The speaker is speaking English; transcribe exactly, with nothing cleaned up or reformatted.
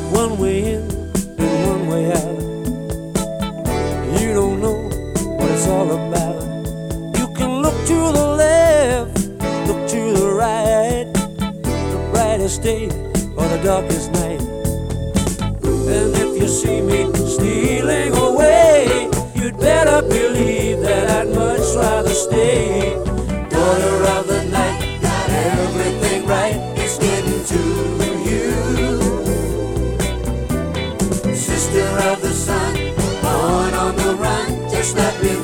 one way in and one way out. You don't know what it's all about. You can look to the left, look to the right, the brightest day or the darkest night. And if you see me stealing away, you'd better believe that I'd much rather stay. Daughter of the night, got everything right, it's getting to you. Sister of the sun, born on the run, just let me